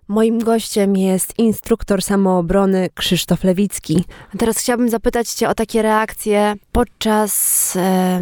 Moim gościem jest instruktor samoobrony Krzysztof Lewicki. A teraz chciałabym zapytać cię o takie reakcje podczas,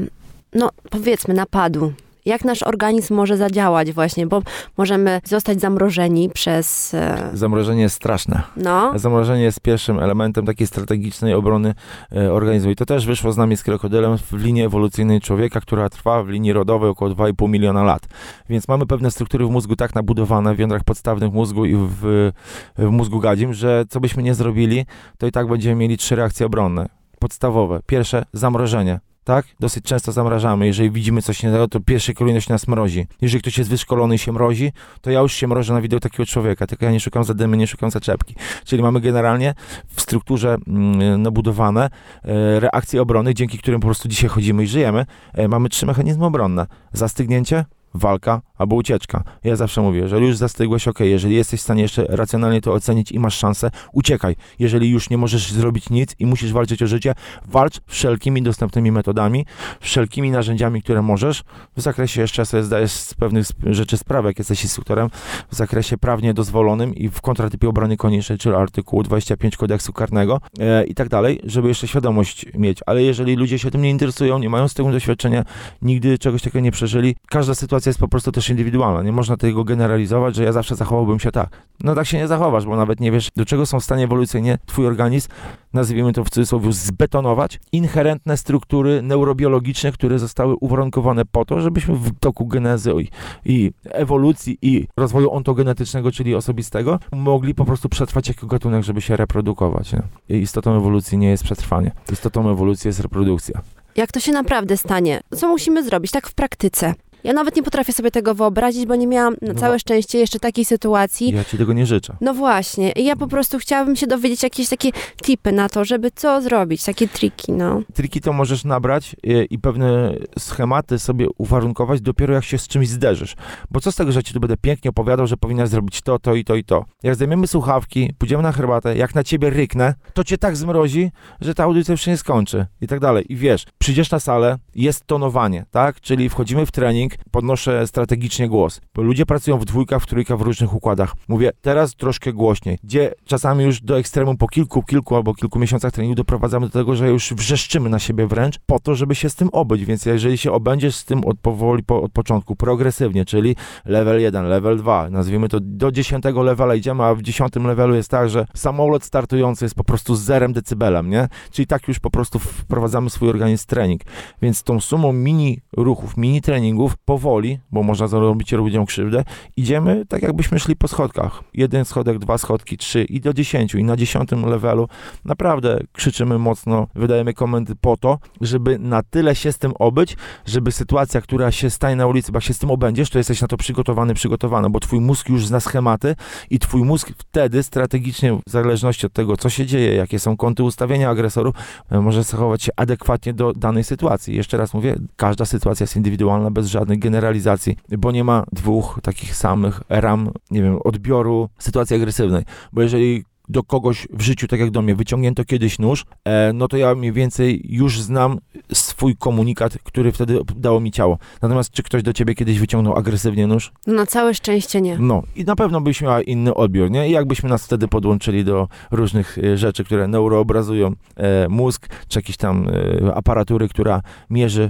powiedzmy, napadu. Jak nasz organizm może zadziałać właśnie, bo możemy zostać zamrożeni przez... Zamrożenie jest straszne. No. Zamrożenie jest pierwszym elementem takiej strategicznej obrony organizmu. I to też wyszło z nami z krokodylem w linii ewolucyjnej człowieka, która trwa w linii rodowej około 2,5 miliona lat. Więc mamy pewne struktury w mózgu tak nabudowane w jądrach podstawnych mózgu i w mózgu gadzim, że co byśmy nie zrobili, to i tak będziemy mieli 3 reakcje obronne. Podstawowe. Pierwsze, zamrożenie. Tak? Dosyć często zamrażamy. Jeżeli widzimy coś nie, to pierwszej kolejności nas mrozi. Jeżeli ktoś jest wyszkolony i się mrozi, to ja już się mrożę na widok takiego człowieka. Tylko ja nie szukam zadymy, nie szukam zaczepki. Czyli mamy generalnie w strukturze nabudowane reakcje obrony, dzięki którym po prostu dzisiaj chodzimy i żyjemy. Mamy 3 mechanizmy obronne. Zastygnięcie, walka albo ucieczka. Ja zawsze mówię, jeżeli już zastygłeś, jeżeli jesteś w stanie jeszcze racjonalnie to ocenić i masz szansę, uciekaj. Jeżeli już nie możesz zrobić nic i musisz walczyć o życie, walcz wszelkimi dostępnymi metodami, wszelkimi narzędziami, które możesz. W zakresie jeszcze sobie zdajesz z pewnych rzeczy sprawę, jak jesteś instruktorem, w zakresie prawnie dozwolonym i w kontratypie obrony koniecznej, czyli artykułu 25 kodeksu karnego i tak dalej, żeby jeszcze świadomość mieć. Ale jeżeli ludzie się tym nie interesują, nie mają z tego doświadczenia, nigdy czegoś takiego nie przeżyli, każda sytuacja jest po prostu też indywidualna. Nie można tego generalizować, że ja zawsze zachowałbym się tak. No tak się nie zachowasz, bo nawet nie wiesz, do czego są w stanie ewolucyjnie twój organizm, nazwijmy to w cudzysłowie, zbetonować inherentne struktury neurobiologiczne, które zostały uwarunkowane po to, żebyśmy w toku genezy i ewolucji i rozwoju ontogenetycznego, czyli osobistego, mogli po prostu przetrwać jako gatunek, żeby się reprodukować. Nie? I istotą ewolucji nie jest przetrwanie. Istotą ewolucji jest reprodukcja. Jak to się naprawdę stanie? Co musimy zrobić tak w praktyce? Ja nawet nie potrafię sobie tego wyobrazić, bo nie miałam na całe szczęście jeszcze takiej sytuacji. Ja ci tego nie życzę. No właśnie. I ja po prostu chciałabym się dowiedzieć jakieś takie tipy na to, żeby co zrobić, takie triki, no. Triki to możesz nabrać i pewne schematy sobie uwarunkować dopiero jak się z czymś zderzysz. Bo co z tego, że ci tu będę pięknie opowiadał, że powinnaś zrobić to i to i to. Jak zdejmiemy słuchawki, pójdziemy na herbatę, jak na ciebie ryknę, to cię tak zmrozi, że ta audycja już się nie skończy i tak dalej. I wiesz, przyjdziesz na salę, jest tonowanie, tak? Czyli wchodzimy w trening, podnoszę strategicznie głos. Bo ludzie pracują w dwójkach, w trójkach, w różnych układach. Mówię, teraz troszkę głośniej. Gdzie czasami już do ekstremum po kilku albo kilku miesiącach treningu doprowadzamy do tego, że już wrzeszczymy na siebie wręcz po to, żeby się z tym obyć. Więc jeżeli się obędziesz z tym powoli od początku, progresywnie, czyli level 1, level 2, nazwijmy to do 10 levela idziemy, a w 10 levelu jest tak, że samolot startujący jest po prostu z 0 decybelem, nie? Czyli tak już po prostu wprowadzamy swój organizm w trening. Więc tą sumą mini ruchów, mini treningów powoli, bo można zrobić ludziom krzywdę, idziemy tak jakbyśmy szli po schodkach. 1 schodek, 2 schodki, 3 i do 10. I na 10 levelu naprawdę krzyczymy mocno, wydajemy komendy po to, żeby na tyle się z tym obyć, żeby sytuacja, która się stanie na ulicy, bo jak się z tym obędziesz, to jesteś na to przygotowana, bo twój mózg już zna schematy i twój mózg wtedy strategicznie, w zależności od tego, co się dzieje, jakie są kąty ustawienia agresorów, może zachować się adekwatnie do danej sytuacji. Jeszcze raz mówię, każda sytuacja jest indywidualna, bez żadnych generalizacji, bo nie ma 2 takich samych ram, nie wiem, odbioru sytuacji agresywnej, bo jeżeli do kogoś w życiu, tak jak do mnie, wyciągnięto kiedyś nóż, no to ja mniej więcej już znam swój komunikat, który wtedy dało mi ciało. Natomiast czy ktoś do ciebie kiedyś wyciągnął agresywnie nóż? No na całe szczęście nie. No i na pewno byś miała inny odbiór, nie? I jakbyśmy nas wtedy podłączyli do różnych rzeczy, które neuroobrazują mózg, czy jakieś tam aparatury, która mierzy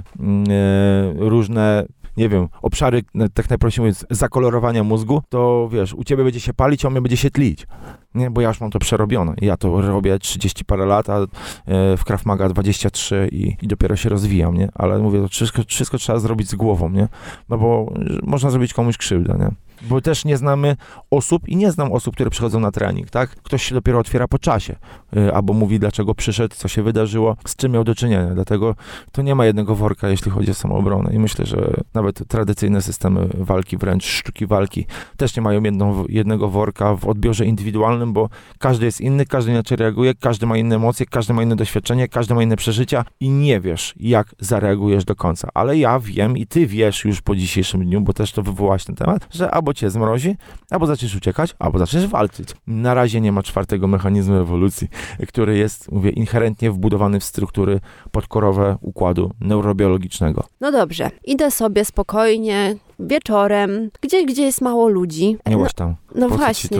różne, nie wiem, obszary, tak najprościej mówiąc, zakolorowania mózgu, to wiesz, u ciebie będzie się palić, a u mnie będzie się tlić. Nie, bo ja już mam to przerobione. Ja to robię 30 parę lat, a w Krav Maga 23 i dopiero się rozwijam, nie? Ale mówię, to wszystko trzeba zrobić z głową, nie? No bo można zrobić komuś krzywdę, nie? Bo też nie znamy osób i nie znam osób, które przychodzą na trening, tak? Ktoś się dopiero otwiera po czasie, albo mówi, dlaczego przyszedł, co się wydarzyło, z czym miał do czynienia. Dlatego to nie ma jednego worka, jeśli chodzi o samoobronę. I myślę, że nawet tradycyjne systemy walki, wręcz sztuki walki, też nie mają jednego worka w odbiorze indywidualnym, bo każdy jest inny, każdy inaczej reaguje, każdy ma inne emocje, każdy ma inne doświadczenie, każdy ma inne przeżycia i nie wiesz, jak zareagujesz do końca. Ale ja wiem i ty wiesz już po dzisiejszym dniu, bo też to wywołałaś ten temat, że albo cię zmrozi, albo zaczniesz uciekać, albo zaczniesz walczyć. Na razie nie ma 4. mechanizmu ewolucji, który jest, mówię, inherentnie wbudowany w struktury podkorowe układu neurobiologicznego. No dobrze, idę sobie spokojnie, wieczorem, gdzie jest mało ludzi. Nie łaź tam. No właśnie.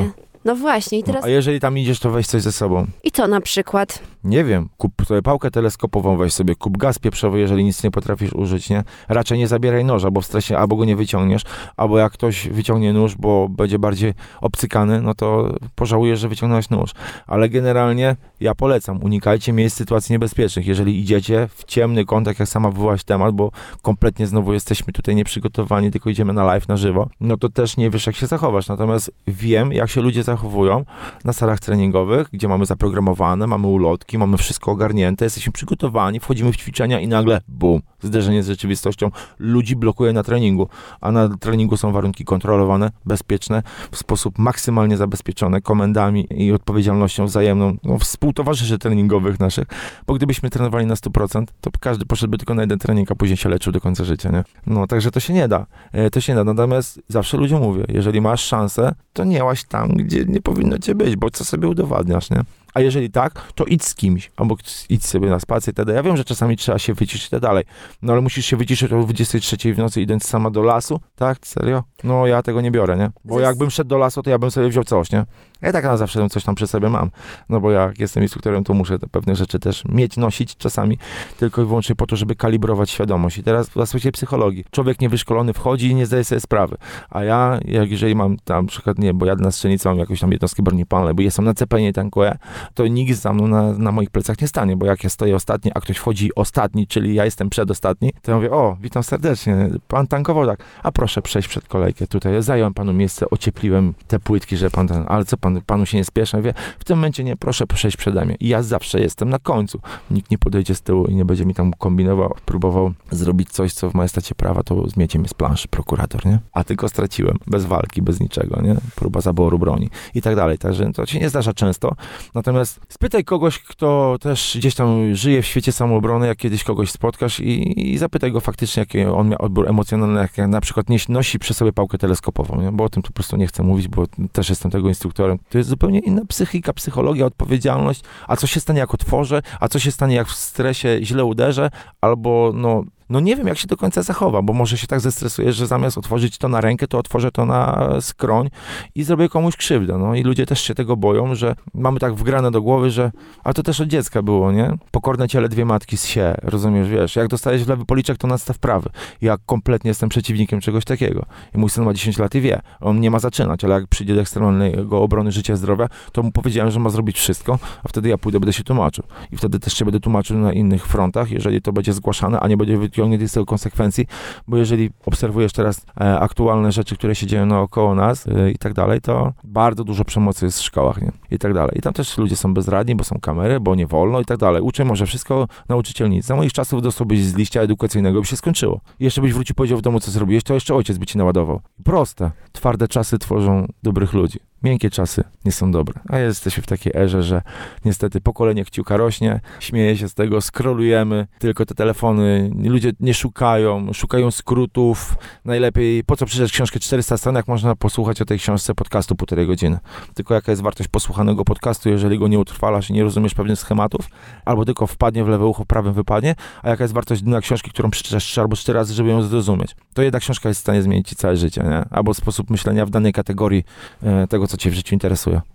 No właśnie i teraz... A jeżeli tam idziesz, to weź coś ze sobą. I co na przykład? Nie wiem, kup sobie pałkę teleskopową, weź sobie, kup gaz pieprzowy, jeżeli nic nie potrafisz użyć, nie? Raczej nie zabieraj noża, bo w stresie albo go nie wyciągniesz, albo jak ktoś wyciągnie nóż, bo będzie bardziej obcykany, no to pożałujesz, że wyciągnąłeś nóż. Ale generalnie ja polecam, unikajcie miejsc sytuacji niebezpiecznych. Jeżeli idziecie w ciemny kąt, jak sama wywołaś temat, bo kompletnie znowu jesteśmy tutaj nieprzygotowani, tylko idziemy na live, na żywo, no to też nie wiesz, jak się zachować. Natomiast wiem, jak się ludzie zachowują na salach treningowych, gdzie mamy zaprogramowane, mamy ulotki, mamy wszystko ogarnięte, jesteśmy przygotowani, wchodzimy w ćwiczenia i nagle bum, zderzenie z rzeczywistością, ludzi blokuje na treningu, a na treningu są warunki kontrolowane, bezpieczne, w sposób maksymalnie zabezpieczony, komendami i odpowiedzialnością wzajemną, współtowarzyszy treningowych naszych, bo gdybyśmy trenowali na 100%, to każdy poszedłby tylko na jeden trening, a później się leczył do końca życia, nie? No, także to się nie da, natomiast zawsze ludziom mówię, jeżeli masz szansę, to nie łaź tam, gdzie nie powinno cię być, bo co sobie udowadniasz, nie? A jeżeli tak, to idź z kimś, albo idź sobie na spacer itd. Ja wiem, że czasami trzeba się wyciszyć i tak dalej, no ale musisz się wyciszyć o 23 w nocy idąc sama do lasu, tak? Serio? No ja tego nie biorę, nie? Bo jakbym szedł do lasu, to ja bym sobie wziął coś, nie? Ja tak na zawsze coś tam przy sobie mam, no bo jak jestem instruktorem, to muszę te pewne rzeczy też mieć, nosić czasami, tylko i wyłącznie po to, żeby kalibrować świadomość. I teraz w aspekcie psychologii. Człowiek niewyszkolony wchodzi i nie zdaje sobie sprawy. A ja, jeżeli mam tam, na przykład, nie, bo jadę na strzelnicę, mam jakąś tam jednostkę broni palnej, bo jestem na cepenie i tankuję, to nikt za mną na moich plecach nie stanie, bo jak ja stoję ostatni, a ktoś wchodzi ostatni, czyli ja jestem przedostatni, to ja mówię, o, witam serdecznie, pan tankował, tak, a proszę przejść przed kolejkę tutaj, zająłem panu miejsce, ociepliłem te płytki, że pan ten, ale co panu się nie spieszy? Ja mówię, w tym momencie nie, proszę przejść przede mnie. I ja zawsze jestem na końcu. Nikt nie podejdzie z tyłu i nie będzie mi tam kombinował, próbował zrobić coś, co w majestacie prawa, to zmiecie mnie z planszy, prokurator, nie? A tylko straciłem, bez walki, bez niczego, nie? Próba zaboru broni i tak dalej. Także to się nie zdarza często. Natomiast spytaj kogoś, kto też gdzieś tam żyje w świecie samoobrony, jak kiedyś kogoś spotkasz i zapytaj go faktycznie, jaki on miał odbiór emocjonalny, jak na przykład nie nosi przy sobie pałkę teleskopową, nie? Bo o tym tu po prostu nie chcę mówić, bo też jestem tego instruktorem. To jest zupełnie inna psychika, psychologia, odpowiedzialność. A co się stanie, jak otworzę? A co się stanie, jak w stresie źle uderzę? Albo, no nie wiem, jak się do końca zachowa, bo może się tak zestresujesz, że zamiast otworzyć to na rękę, to otworzę to na skroń i zrobię komuś krzywdę, no i ludzie też się tego boją, że mamy tak wgrane do głowy, że, a to też od dziecka było, nie? Pokorne ciele dwie matki zsie, rozumiesz, wiesz, jak dostajesz w lewy policzek, to nadstaw prawy. Ja kompletnie jestem przeciwnikiem czegoś takiego. I mój syn ma 10 lat i wie, on nie ma zaczynać, ale jak przyjdzie do ekstremalnego obrony życia, zdrowia, to mu powiedziałem, że ma zrobić wszystko, a wtedy ja pójdę, będę się tłumaczył. I wtedy też się będę tłumaczył na innych frontach, jeżeli to będzie zgłaszane, a nie będzie wyciągnięty z tego konsekwencji, bo jeżeli obserwujesz teraz aktualne rzeczy, które się dzieją naokoło nas i tak dalej, to bardzo dużo przemocy jest w szkołach, nie? I tak dalej. I tam też ludzie są bezradni, bo są kamery, bo nie wolno i tak dalej. Uczeń może wszystko, nauczyciel nic. Za moich czasów dostałbyś z liścia edukacyjnego, by się skończyło. I jeszcze byś wrócił, powiedział w domu, co zrobiłeś, to jeszcze ojciec by ci naładował. Proste. Twarde czasy tworzą dobrych ludzi. Miękkie czasy nie są dobre. A jesteśmy w takiej erze, że niestety pokolenie kciuka rośnie, śmieje się z tego, scrollujemy, tylko te telefony, ludzie nie szukają skrótów. Najlepiej, po co przeczytać książkę 400 stron, jak można posłuchać o tej książce podcastu 1,5 godziny. Tylko jaka jest wartość posłuchanego podcastu, jeżeli go nie utrwalasz i nie rozumiesz pewnych schematów, albo tylko wpadnie w lewe ucho, w prawym wypadnie, a jaka jest wartość dna książki, którą przeczytasz 3 albo 4 razy, żeby ją zrozumieć. To jedna książka jest w stanie zmienić ci całe życie, nie? Albo sposób myślenia w danej kategorii tego, co cię w życiu interesuje.